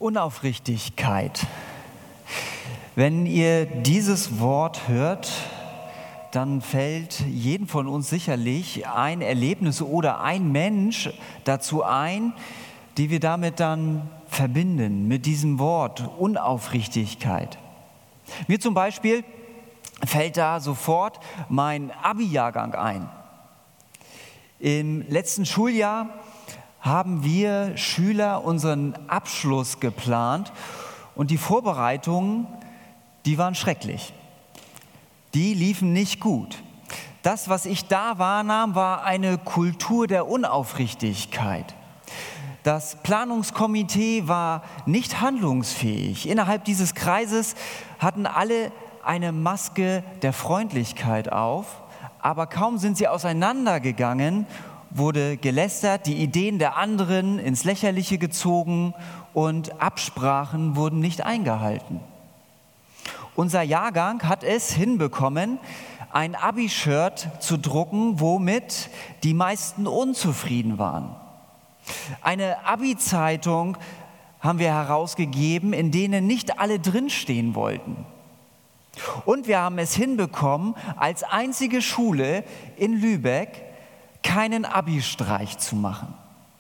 Unaufrichtigkeit. Wenn ihr dieses Wort hört, dann fällt jedem von uns sicherlich ein Erlebnis oder ein Mensch dazu ein, die wir damit dann verbinden, mit diesem Wort Unaufrichtigkeit. Mir zum Beispiel fällt da sofort mein Abi-Jahrgang ein. Im letzten Schuljahr haben wir Schüler unseren Abschluss geplant und die Vorbereitungen, die waren schrecklich. Die liefen nicht gut. Das, was ich da wahrnahm, war eine Kultur der Unaufrichtigkeit. Das Planungskomitee war nicht handlungsfähig. Innerhalb dieses Kreises hatten alle eine Maske der Freundlichkeit auf, aber kaum sind sie auseinandergegangen, wurde gelästert, die Ideen der anderen ins Lächerliche gezogen und Absprachen wurden nicht eingehalten. Unser Jahrgang hat es hinbekommen, ein Abi-Shirt zu drucken, womit die meisten unzufrieden waren. Eine Abi-Zeitung haben wir herausgegeben, in denen nicht alle drinstehen wollten. Und wir haben es hinbekommen, als einzige Schule in Lübeck keinen Abi-Streich zu machen.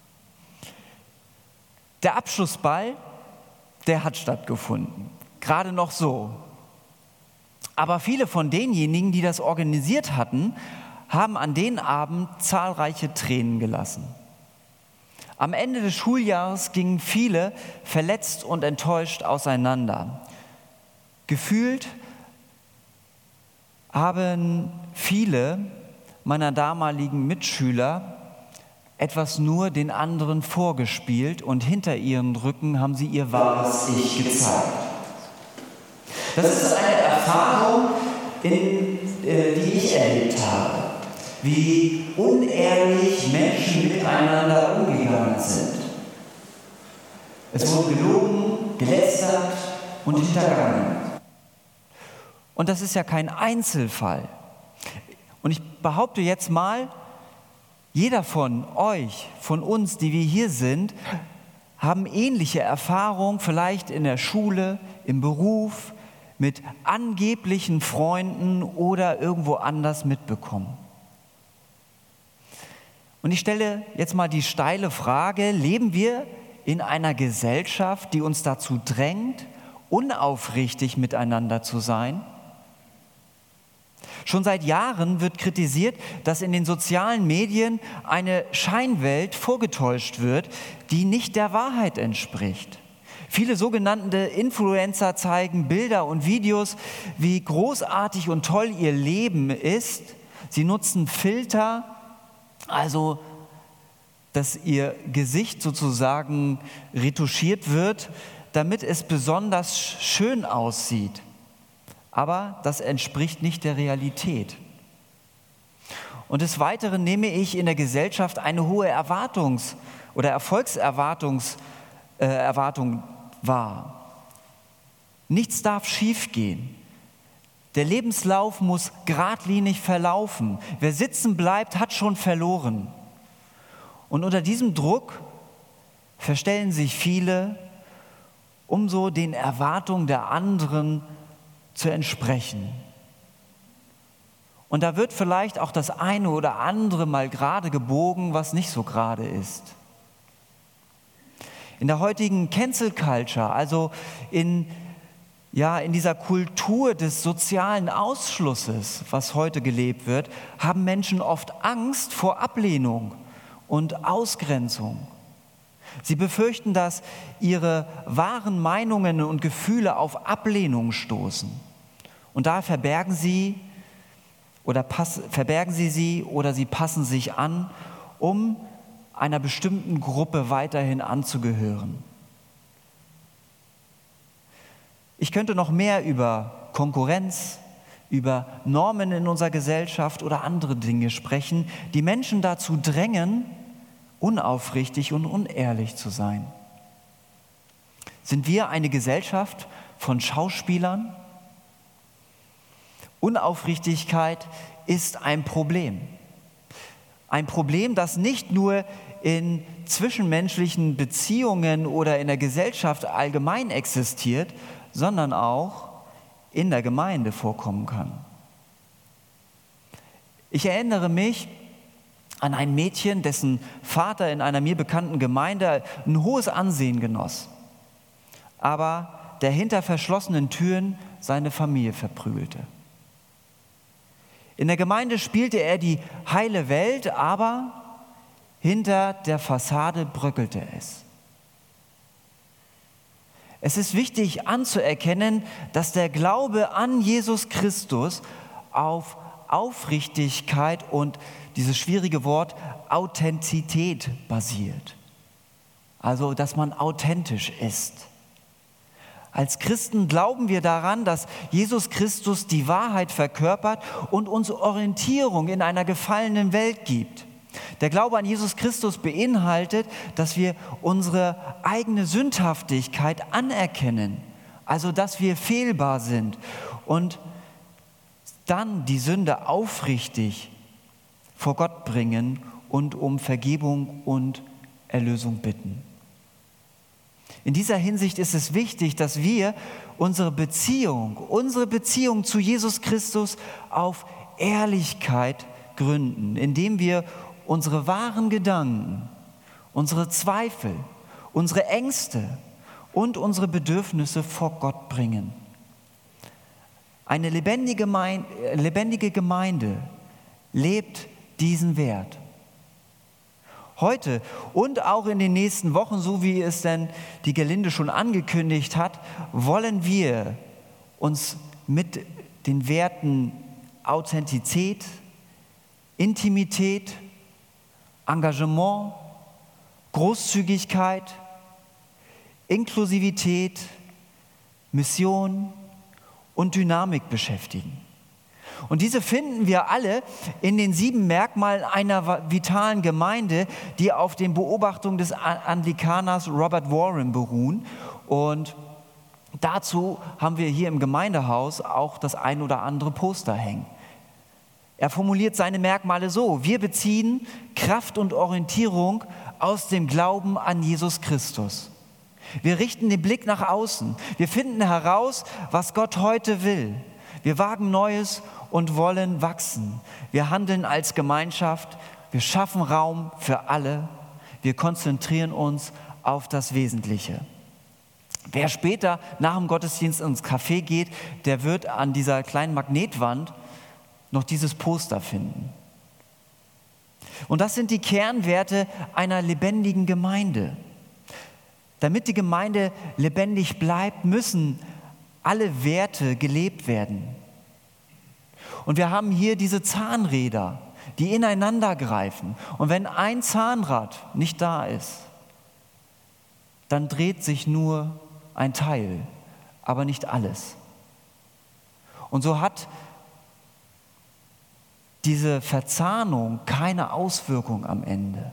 Der Abschlussball, der hat stattgefunden, gerade noch so. Aber viele von denjenigen, die das organisiert hatten, haben an den Abend zahlreiche Tränen gelassen. Am Ende des Schuljahres gingen viele verletzt und enttäuscht auseinander. Gefühlt haben viele meiner damaligen Mitschüler etwas nur den anderen vorgespielt und hinter ihren Rücken haben sie ihr wahres Ich gezeigt. Das ist eine Erfahrung, die ich erlebt habe, wie unehrlich Menschen miteinander umgegangen sind. Es wurde gelogen, gelästert und hintergangen. Und das ist ja kein Einzelfall. Und ich behaupte jetzt mal, jeder von euch, von uns, die wir hier sind, haben ähnliche Erfahrungen, vielleicht in der Schule, im Beruf, mit angeblichen Freunden oder irgendwo anders mitbekommen. Und ich stelle jetzt mal die steile Frage, leben wir in einer Gesellschaft, die uns dazu drängt, unaufrichtig miteinander zu sein? Schon seit Jahren wird kritisiert, dass in den sozialen Medien eine Scheinwelt vorgetäuscht wird, die nicht der Wahrheit entspricht. Viele sogenannte Influencer zeigen Bilder und Videos, wie großartig und toll ihr Leben ist. Sie nutzen Filter, also dass ihr Gesicht sozusagen retuschiert wird, damit es besonders schön aussieht. Aber das entspricht nicht der Realität. Und des Weiteren nehme ich in der Gesellschaft eine hohe Erwartung wahr. Nichts darf schiefgehen. Der Lebenslauf muss geradlinig verlaufen. Wer sitzen bleibt, hat schon verloren. Und unter diesem Druck verstellen sich viele, um so den Erwartungen der anderen zu entsprechen. Und da wird vielleicht auch das eine oder andere mal gerade gebogen, was nicht so gerade ist. In der heutigen Cancel Culture, also in dieser Kultur des sozialen Ausschlusses, was heute gelebt wird, haben Menschen oft Angst vor Ablehnung und Ausgrenzung. Sie befürchten, dass ihre wahren Meinungen und Gefühle auf Ablehnung stoßen. Und da verbergen sie sie oder sie passen sich an, um einer bestimmten Gruppe weiterhin anzugehören. Ich könnte noch mehr über Konkurrenz, über Normen in unserer Gesellschaft oder andere Dinge sprechen, die Menschen dazu drängen, unaufrichtig und unehrlich zu sein. Sind wir eine Gesellschaft von Schauspielern? Unaufrichtigkeit ist ein Problem. Ein Problem, das nicht nur in zwischenmenschlichen Beziehungen oder in der Gesellschaft allgemein existiert, sondern auch in der Gemeinde vorkommen kann. Ich erinnere mich an ein Mädchen, dessen Vater in einer mir bekannten Gemeinde ein hohes Ansehen genoss, aber der hinter verschlossenen Türen seine Familie verprügelte. In der Gemeinde spielte er die heile Welt, aber hinter der Fassade bröckelte es. Es ist wichtig anzuerkennen, dass der Glaube an Jesus Christus auf Aufrichtigkeit und dieses schwierige Wort Authentizität basiert. Also, dass man authentisch ist. Als Christen glauben wir daran, dass Jesus Christus die Wahrheit verkörpert und uns Orientierung in einer gefallenen Welt gibt. Der Glaube an Jesus Christus beinhaltet, dass wir unsere eigene Sündhaftigkeit anerkennen, also dass wir fehlbar sind und dann die Sünde aufrichtig vor Gott bringen und um Vergebung und Erlösung bitten. In dieser Hinsicht ist es wichtig, dass wir unsere Beziehung zu Jesus Christus auf Ehrlichkeit gründen, indem wir unsere wahren Gedanken, unsere Zweifel, unsere Ängste und unsere Bedürfnisse vor Gott bringen. Eine lebendige Gemeinde lebt diesen Wert. Heute und auch in den nächsten Wochen, so wie es denn die Gelinde schon angekündigt hat, wollen wir uns mit den Werten Authentizität, Intimität, Engagement, Großzügigkeit, Inklusivität, Mission und Dynamik beschäftigen. Und diese finden wir alle in den 7 Merkmalen einer vitalen Gemeinde, die auf den Beobachtungen des Anglikaners Robert Warren beruhen. Und dazu haben wir hier im Gemeindehaus auch das ein oder andere Poster hängen. Er formuliert seine Merkmale so: Wir beziehen Kraft und Orientierung aus dem Glauben an Jesus Christus. Wir richten den Blick nach außen. Wir finden heraus, was Gott heute will. Wir wagen Neues und wollen wachsen. Wir handeln als Gemeinschaft. Wir schaffen Raum für alle. Wir konzentrieren uns auf das Wesentliche. Wer später nach dem Gottesdienst ins Café geht, der wird an dieser kleinen Magnetwand noch dieses Poster finden. Und das sind die Kernwerte einer lebendigen Gemeinde. Damit die Gemeinde lebendig bleibt, müssen alle Werte gelebt werden. Und wir haben hier diese Zahnräder, die ineinander greifen. Und wenn ein Zahnrad nicht da ist, dann dreht sich nur ein Teil, aber nicht alles. Und so hat diese Verzahnung keine Auswirkung am Ende.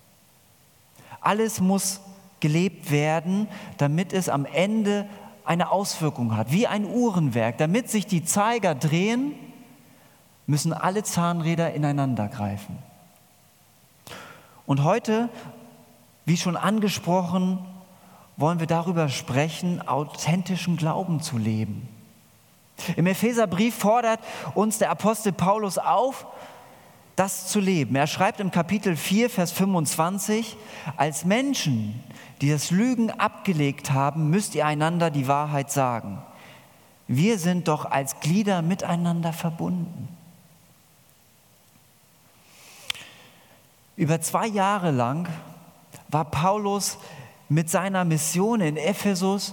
Alles muss gelebt werden, damit es am Ende eine Auswirkung hat, wie ein Uhrenwerk. Damit sich die Zeiger drehen, müssen alle Zahnräder ineinander greifen. Und heute, wie schon angesprochen, wollen wir darüber sprechen, authentischen Glauben zu leben. Im Epheserbrief fordert uns der Apostel Paulus auf, das zu leben. Er schreibt im Kapitel 4, Vers 25, als Menschen, die das Lügen abgelegt haben, müsst ihr einander die Wahrheit sagen. Wir sind doch als Glieder miteinander verbunden. Über 2 Jahre lang war Paulus mit seiner Mission in Ephesus.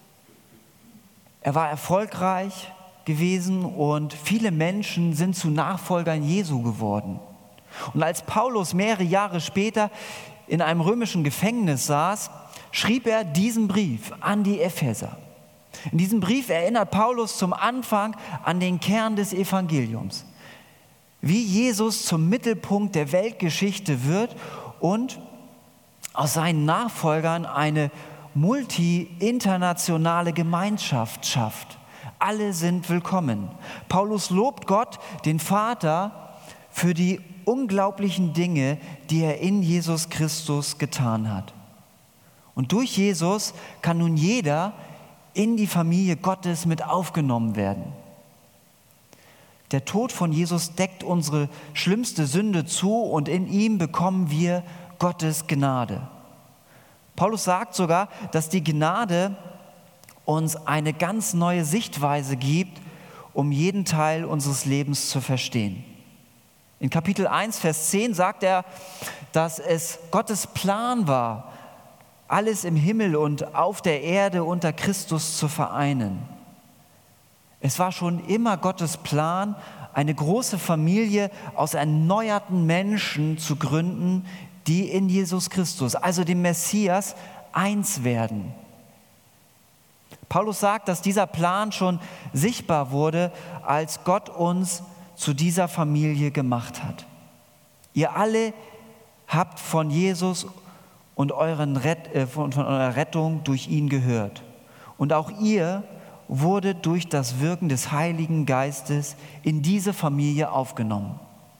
Er war erfolgreich gewesen und viele Menschen sind zu Nachfolgern Jesu geworden. Und als Paulus mehrere Jahre später in einem römischen Gefängnis saß, schrieb er diesen Brief an die Epheser. In diesem Brief erinnert Paulus zum Anfang an den Kern des Evangeliums, wie Jesus zum Mittelpunkt der Weltgeschichte wird und aus seinen Nachfolgern eine multi-internationale Gemeinschaft schafft. Alle sind willkommen. Paulus lobt Gott, den Vater, für die unglaublichen Dinge, die er in Jesus Christus getan hat. Und durch Jesus kann nun jeder in die Familie Gottes mit aufgenommen werden. Der Tod von Jesus deckt unsere schlimmste Sünde zu und in ihm bekommen wir Gottes Gnade. Paulus sagt sogar, dass die Gnade uns eine ganz neue Sichtweise gibt, um jeden Teil unseres Lebens zu verstehen. In Kapitel 1, Vers 10 sagt er, dass es Gottes Plan war, alles im Himmel und auf der Erde unter Christus zu vereinen. Es war schon immer Gottes Plan, eine große Familie aus erneuerten Menschen zu gründen, die in Jesus Christus, also dem Messias, eins werden. Paulus sagt, dass dieser Plan schon sichtbar wurde, als Gott uns zu dieser Familie gemacht hat. Ihr alle habt von Jesus und von eurer Rettung durch ihn gehört. Und auch ihr wurdet durch das Wirken des Heiligen Geistes in diese Familie aufgenommen.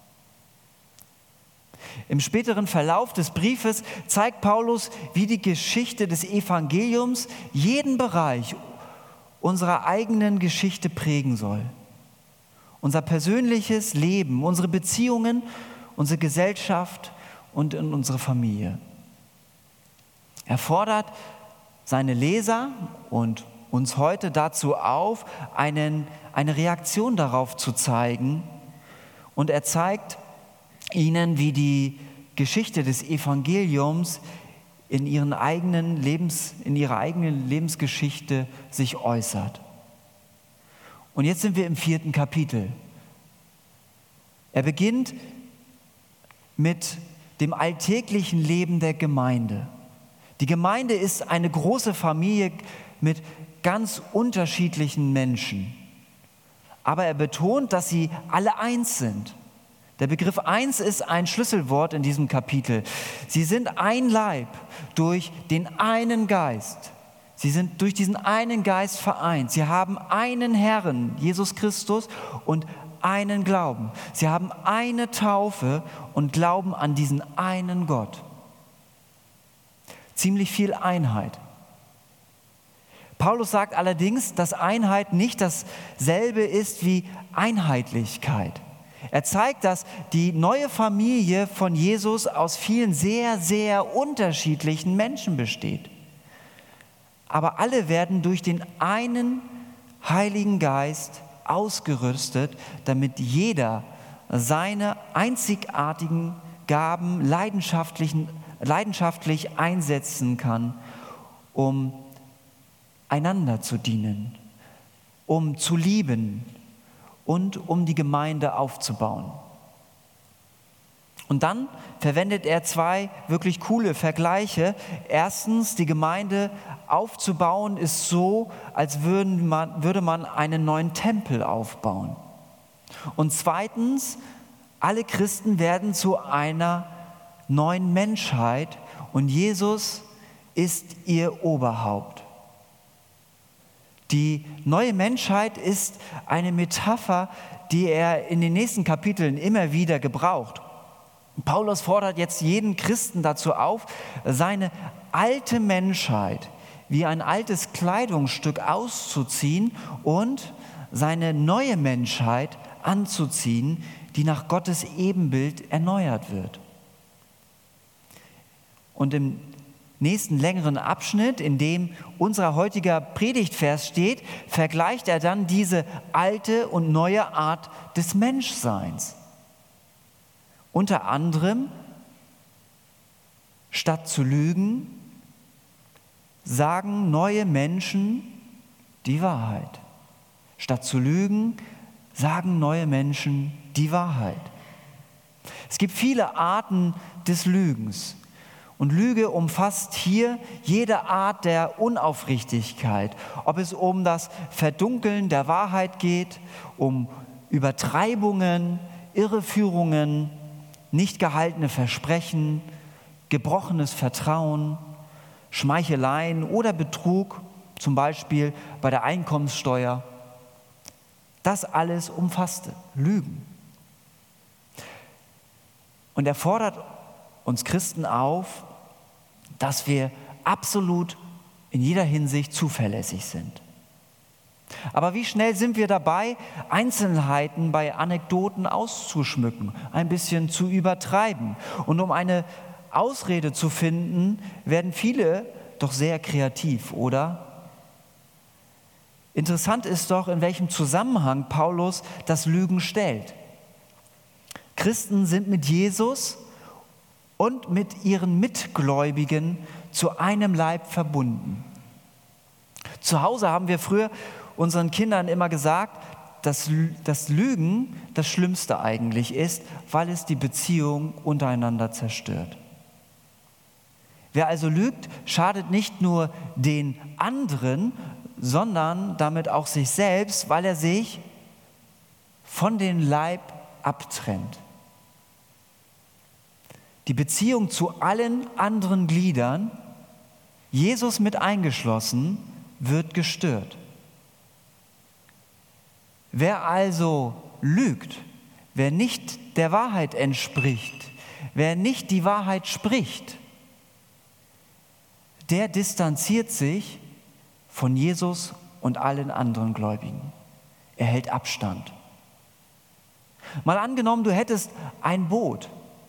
Im späteren Verlauf des Briefes zeigt Paulus, wie die Geschichte des Evangeliums jeden Bereich unserer eigenen Geschichte prägen soll. Unser persönliches Leben, unsere Beziehungen, unsere Gesellschaft und in unsere Familie. Er fordert seine Leser und uns heute dazu auf, eine Reaktion darauf zu zeigen. Und er zeigt ihnen, wie die Geschichte des Evangeliums in ihrer eigenen Lebensgeschichte sich äußert. Und jetzt sind wir im 4. Kapitel. Er beginnt mit dem alltäglichen Leben der Gemeinde. Die Gemeinde ist eine große Familie mit ganz unterschiedlichen Menschen. Aber er betont, dass sie alle eins sind. Der Begriff eins ist ein Schlüsselwort in diesem Kapitel. Sie sind ein Leib durch den einen Geist. Sie sind durch diesen einen Geist vereint. Sie haben einen Herrn, Jesus Christus, und einen Glauben. Sie haben eine Taufe und glauben an diesen einen Gott. Ziemlich viel Einheit. Paulus sagt allerdings, dass Einheit nicht dasselbe ist wie Einheitlichkeit. Er zeigt, dass die neue Familie von Jesus aus vielen sehr, sehr unterschiedlichen Menschen besteht. Aber alle werden durch den einen Heiligen Geist ausgerüstet, damit jeder seine einzigartigen Gaben leidenschaftlich einsetzen kann, um einander zu dienen, um zu lieben und um die Gemeinde aufzubauen. Und dann verwendet er 2 wirklich coole Vergleiche. Erstens, die Gemeinde aufzubauen ist so, als würde man einen neuen Tempel aufbauen. Und zweitens, alle Christen werden zu einer neuen Menschheit und Jesus ist ihr Oberhaupt. Die neue Menschheit ist eine Metapher, die er in den nächsten Kapiteln immer wieder gebraucht. Paulus fordert jetzt jeden Christen dazu auf, seine alte Menschheit wie ein altes Kleidungsstück auszuziehen und seine neue Menschheit anzuziehen, die nach Gottes Ebenbild erneuert wird. Und im nächsten längeren Abschnitt, in dem unser heutiger Predigtvers steht, vergleicht er dann diese alte und neue Art des Menschseins. Unter anderem, statt zu lügen, sagen neue Menschen die Wahrheit. Statt zu lügen, sagen neue Menschen die Wahrheit. Es gibt viele Arten des Lügens. Und Lüge umfasst hier jede Art der Unaufrichtigkeit. Ob es um das Verdunkeln der Wahrheit geht, um Übertreibungen, Irreführungen, nicht gehaltene Versprechen, gebrochenes Vertrauen, Schmeicheleien oder Betrug, zum Beispiel bei der Einkommenssteuer. Das alles umfasste Lügen. Und er fordert uns Christen auf, dass wir absolut in jeder Hinsicht zuverlässig sind. Aber wie schnell sind wir dabei, Einzelheiten bei Anekdoten auszuschmücken, ein bisschen zu übertreiben? Und um eine Ausrede zu finden, werden viele doch sehr kreativ, oder? Interessant ist doch, in welchem Zusammenhang Paulus das Lügen stellt. Christen sind mit Jesus und mit ihren Mitgläubigen zu einem Leib verbunden. Zu Hause haben wir früher unseren Kindern immer gesagt, dass Lügen das Schlimmste eigentlich ist, weil es die Beziehung untereinander zerstört. Wer also lügt, schadet nicht nur den anderen, sondern damit auch sich selbst, weil er sich von dem Leib abtrennt. Die Beziehung zu allen anderen Gliedern, Jesus mit eingeschlossen, wird gestört. Wer also lügt, wer nicht der Wahrheit entspricht, wer nicht die Wahrheit spricht, der distanziert sich von Jesus und allen anderen Gläubigen. Er hält Abstand. Mal angenommen, du hättest ein Boot.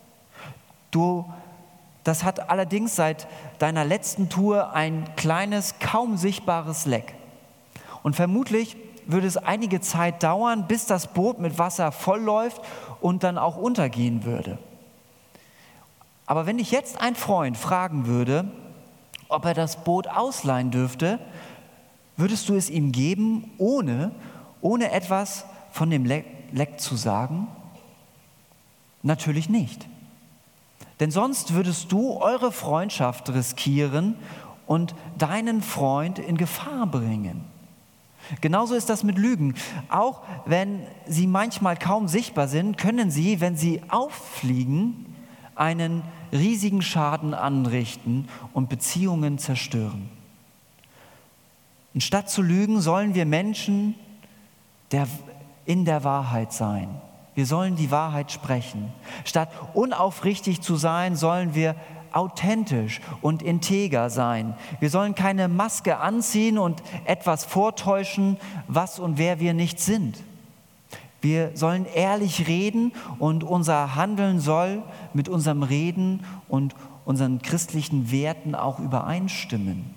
Das hat allerdings seit deiner letzten Tour ein kleines, kaum sichtbares Leck. Und vermutlich würde es einige Zeit dauern, bis das Boot mit Wasser vollläuft und dann auch untergehen würde. Aber wenn dich jetzt ein Freund fragen würde, ob er das Boot ausleihen dürfte, würdest du es ihm geben, ohne etwas von dem Leck zu sagen? Natürlich nicht. Denn sonst würdest du eure Freundschaft riskieren und deinen Freund in Gefahr bringen. Genauso ist das mit Lügen. Auch wenn sie manchmal kaum sichtbar sind, können sie, wenn sie auffliegen, einen riesigen Schaden anrichten und Beziehungen zerstören. Und statt zu lügen, sollen wir Menschen in der Wahrheit sein. Wir sollen die Wahrheit sprechen. Statt unaufrichtig zu sein, sollen wir authentisch und integer sein. Wir sollen keine Maske anziehen und etwas vortäuschen, was und wer wir nicht sind. Wir sollen ehrlich reden und unser Handeln soll mit unserem Reden und unseren christlichen Werten auch übereinstimmen.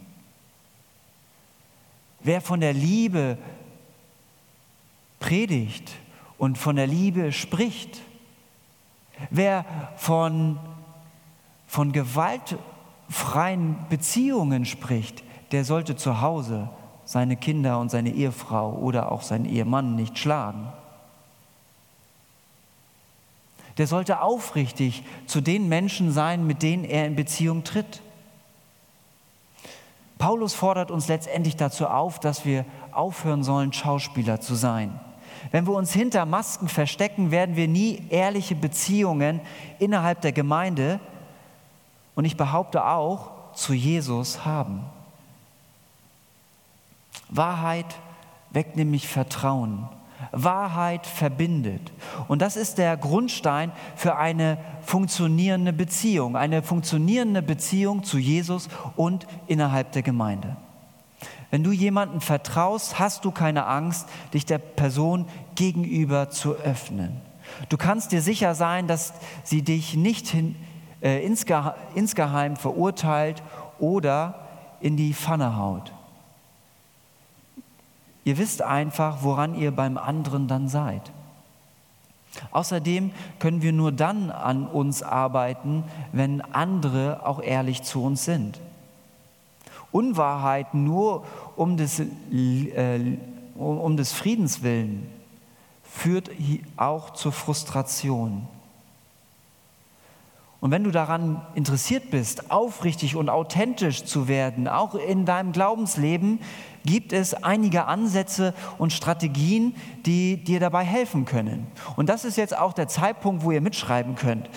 Wer von der Liebe predigt und von der Liebe spricht, wer von gewaltfreien Beziehungen spricht, der sollte zu Hause seine Kinder und seine Ehefrau oder auch seinen Ehemann nicht schlagen. Der sollte aufrichtig zu den Menschen sein, mit denen er in Beziehung tritt. Paulus fordert uns letztendlich dazu auf, dass wir aufhören sollen, Schauspieler zu sein. Wenn wir uns hinter Masken verstecken, werden wir nie ehrliche Beziehungen innerhalb der Gemeinde und ich behaupte auch zu Jesus haben. Wahrheit weckt nämlich Vertrauen. Wahrheit verbindet. Und das ist der Grundstein für eine funktionierende Beziehung zu Jesus und innerhalb der Gemeinde. Wenn du jemandem vertraust, hast du keine Angst, dich der Person gegenüber zu öffnen. Du kannst dir sicher sein, dass sie dich nicht insgeheim verurteilt oder in die Pfanne haut. Ihr wisst einfach, woran ihr beim anderen dann seid. Außerdem können wir nur dann an uns arbeiten, wenn andere auch ehrlich zu uns sind. Unwahrheit nur um des Friedens willen führt auch zur Frustration. Und wenn du daran interessiert bist, aufrichtig und authentisch zu werden, auch in deinem Glaubensleben, gibt es einige Ansätze und Strategien, die dir dabei helfen können. Und das ist jetzt auch der Zeitpunkt, wo ihr mitschreiben könnt.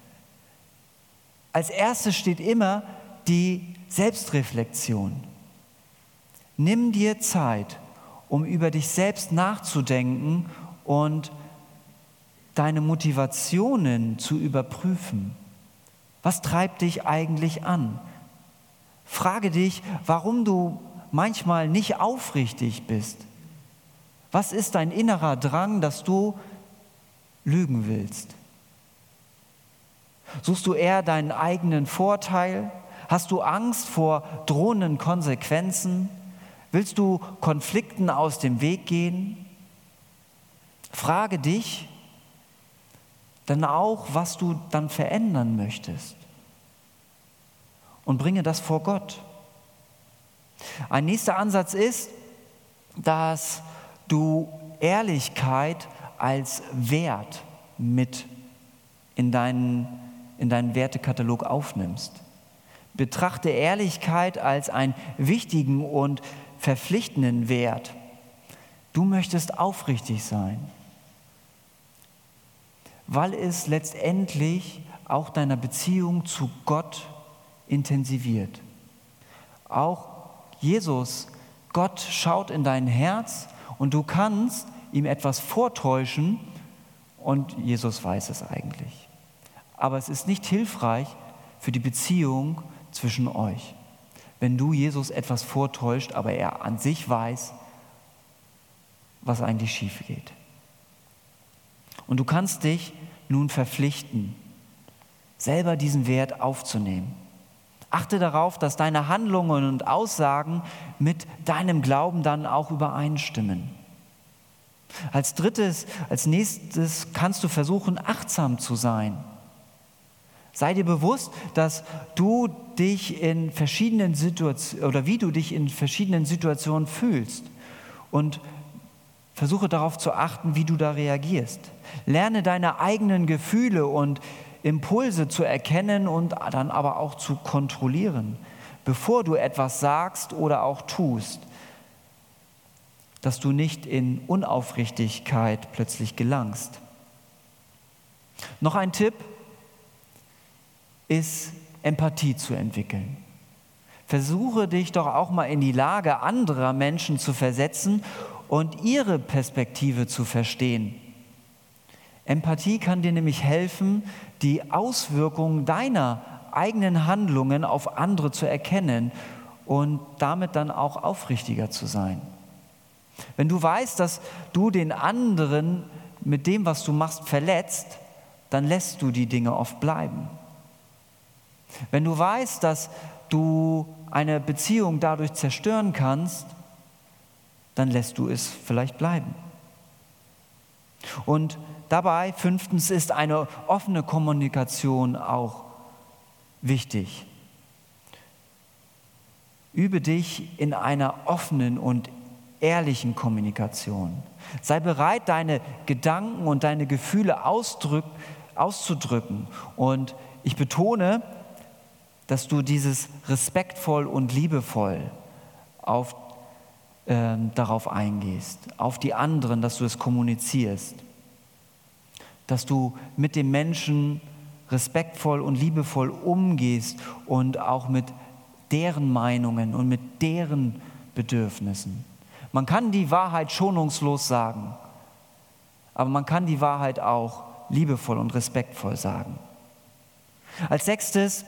Als erstes steht immer die Selbstreflexion. Nimm dir Zeit, um über dich selbst nachzudenken und deine Motivationen zu überprüfen. Was treibt dich eigentlich an? Frage dich, warum du manchmal nicht aufrichtig bist. Was ist dein innerer Drang, dass du lügen willst? Suchst du eher deinen eigenen Vorteil? Hast du Angst vor drohenden Konsequenzen? Willst du Konflikten aus dem Weg gehen? Frage dich dann auch, was du dann verändern möchtest. Und bringe das vor Gott. Ein nächster Ansatz ist, dass du Ehrlichkeit als Wert mit in deinen Wertekatalog aufnimmst. Betrachte Ehrlichkeit als einen wichtigen und verpflichtenden Wert. Du möchtest aufrichtig sein, weil es letztendlich auch deiner Beziehung zu Gott intensiviert. Auch Jesus, Gott schaut in dein Herz und du kannst ihm etwas vortäuschen und Jesus weiß es eigentlich. Aber es ist nicht hilfreich für die Beziehung zwischen euch, wenn du Jesus etwas vortäuscht, aber er an sich weiß, was eigentlich schief geht. Und du kannst dich nun verpflichten, selber diesen Wert aufzunehmen. Achte darauf, dass deine Handlungen und Aussagen mit deinem Glauben dann auch übereinstimmen. Als nächstes kannst du versuchen, achtsam zu sein. Sei dir bewusst, dass du dich in verschiedenen Situationen oder wie du dich in verschiedenen Situationen fühlst und versuche darauf zu achten, wie du da reagierst. Lerne deine eigenen Gefühle und Impulse zu erkennen und dann aber auch zu kontrollieren, bevor du etwas sagst oder auch tust, dass du nicht in Unaufrichtigkeit plötzlich gelangst. Noch ein Tipp ist, Empathie zu entwickeln. Versuche dich doch auch mal in die Lage anderer Menschen zu versetzen und ihre Perspektive zu verstehen. Empathie kann dir nämlich helfen, die Auswirkungen deiner eigenen Handlungen auf andere zu erkennen und damit dann auch aufrichtiger zu sein. Wenn du weißt, dass du den anderen mit dem, was du machst, verletzt, dann lässt du die Dinge oft bleiben. Wenn du weißt, dass du eine Beziehung dadurch zerstören kannst, dann lässt du es vielleicht bleiben. Und dabei, 5. ist eine offene Kommunikation auch wichtig. Übe dich in einer offenen und ehrlichen Kommunikation. Sei bereit, deine Gedanken und deine Gefühle auszudrücken. Und ich betone, dass du dieses respektvoll und liebevoll darauf eingehst, auf die anderen, dass du es kommunizierst, dass du mit dem Menschen respektvoll und liebevoll umgehst und auch mit deren Meinungen und mit deren Bedürfnissen. Man kann die Wahrheit schonungslos sagen, aber man kann die Wahrheit auch liebevoll und respektvoll sagen. Als 6.,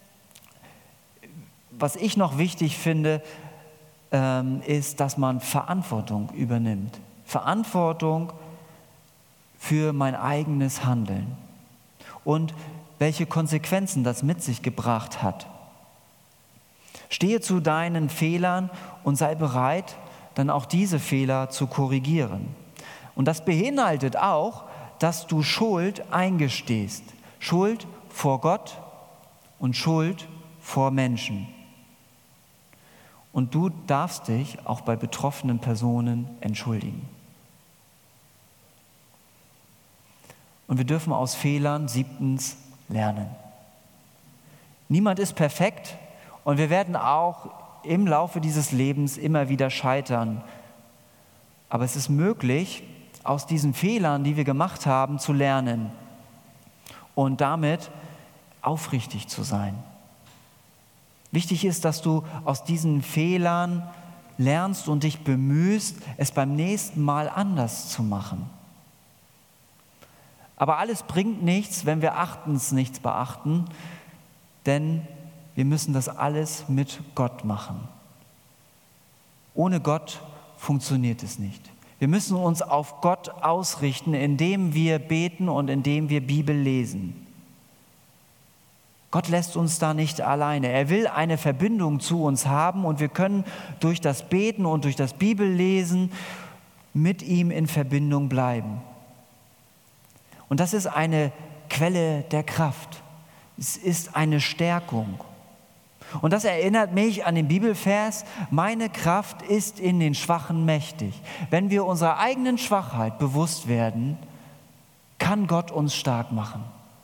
was ich noch wichtig finde, ist, dass man Verantwortung übernimmt. Verantwortung für mein eigenes Handeln und welche Konsequenzen das mit sich gebracht hat. Stehe zu deinen Fehlern und sei bereit, dann auch diese Fehler zu korrigieren. Und das beinhaltet auch, dass du Schuld eingestehst. Schuld vor Gott und Schuld vor Menschen. Und du darfst dich auch bei betroffenen Personen entschuldigen. Und wir dürfen aus Fehlern 7. lernen. Niemand ist perfekt und wir werden auch im Laufe dieses Lebens immer wieder scheitern. Aber es ist möglich, aus diesen Fehlern, die wir gemacht haben, zu lernen und damit aufrichtig zu sein. Wichtig ist, dass du aus diesen Fehlern lernst und dich bemühst, es beim nächsten Mal anders zu machen. Aber alles bringt nichts, wenn wir achtens nichts beachten, denn wir müssen das alles mit Gott machen. Ohne Gott funktioniert es nicht. Wir müssen uns auf Gott ausrichten, indem wir beten und indem wir Bibel lesen. Gott lässt uns da nicht alleine. Er will eine Verbindung zu uns haben und wir können durch das Beten und durch das Bibellesen mit ihm in Verbindung bleiben. Und das ist eine Quelle der Kraft. Es ist eine Stärkung. Und das erinnert mich an den Bibelvers: Meine Kraft ist in den Schwachen mächtig. Wenn wir unserer eigenen Schwachheit bewusst werden, kann Gott uns stark machen.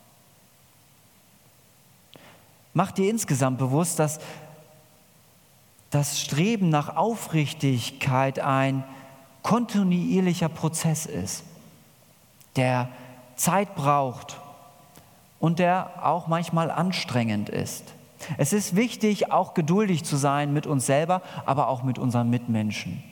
Mach dir insgesamt bewusst, dass das Streben nach Aufrichtigkeit ein kontinuierlicher Prozess ist, der Zeit braucht und der auch manchmal anstrengend ist. Es ist wichtig, auch geduldig zu sein mit uns selber, aber auch mit unseren Mitmenschen.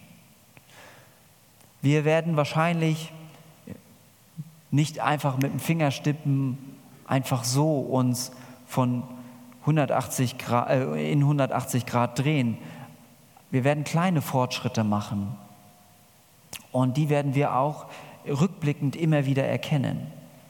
Wir werden wahrscheinlich nicht einfach mit dem Fingerstippen einfach so uns von 180 Grad, in 180 Grad drehen. Wir werden kleine Fortschritte machen und die werden wir auch rückblickend immer wieder erkennen.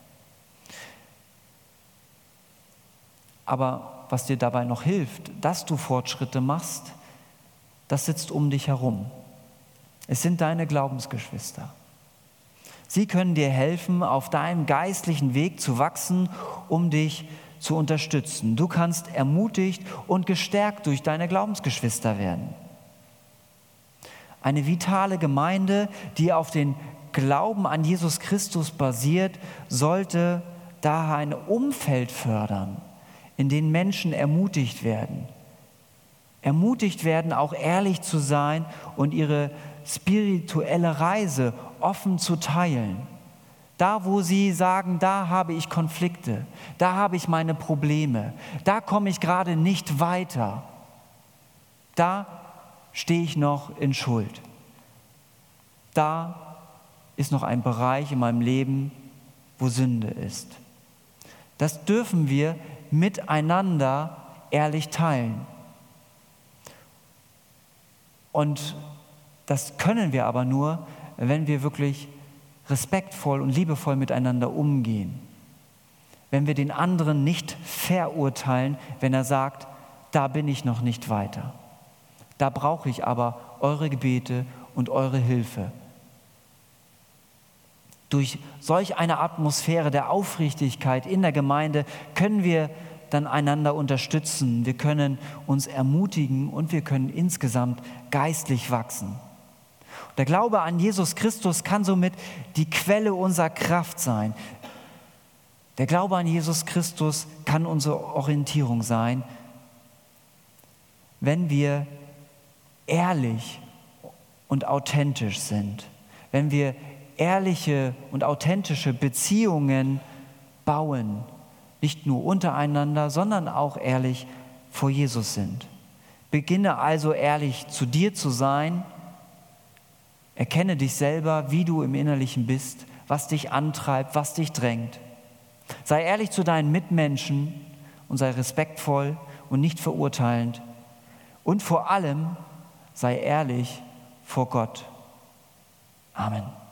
Aber was dir dabei noch hilft, dass du Fortschritte machst, das sitzt um dich herum. Es sind deine Glaubensgeschwister. Sie können dir helfen, auf deinem geistlichen Weg zu wachsen, um dich zu unterstützen. Du kannst ermutigt und gestärkt durch deine Glaubensgeschwister werden. Eine vitale Gemeinde, die auf den Glauben an Jesus Christus basiert, sollte daher ein Umfeld fördern, in dem Menschen ermutigt werden. Ermutigt werden, auch ehrlich zu sein und ihre spirituelle Reise offen zu teilen. Da, wo sie sagen, da habe ich Konflikte, da habe ich meine Probleme, da komme ich gerade nicht weiter, da stehe ich noch in Schuld. Da ist noch ein Bereich in meinem Leben, wo Sünde ist. Das dürfen wir miteinander ehrlich teilen. Und das können wir aber nur, wenn wir wirklich respektvoll und liebevoll miteinander umgehen. Wenn wir den anderen nicht verurteilen, wenn er sagt, da bin ich noch nicht weiter. Da brauche ich aber eure Gebete und eure Hilfe. Durch solch eine Atmosphäre der Aufrichtigkeit in der Gemeinde können wir dann einander unterstützen, wir können uns ermutigen und wir können insgesamt geistlich wachsen. Der Glaube an Jesus Christus kann somit die Quelle unserer Kraft sein. Der Glaube an Jesus Christus kann unsere Orientierung sein, wenn wir ehrlich und authentisch sind, wenn wir ehrliche und authentische Beziehungen bauen, nicht nur untereinander, sondern auch ehrlich vor Jesus sind. Beginne also ehrlich zu dir zu sein, erkenne dich selber, wie du im Innerlichen bist, was dich antreibt, was dich drängt. Sei ehrlich zu deinen Mitmenschen und sei respektvoll und nicht verurteilend. Und vor allem sei ehrlich vor Gott. Amen.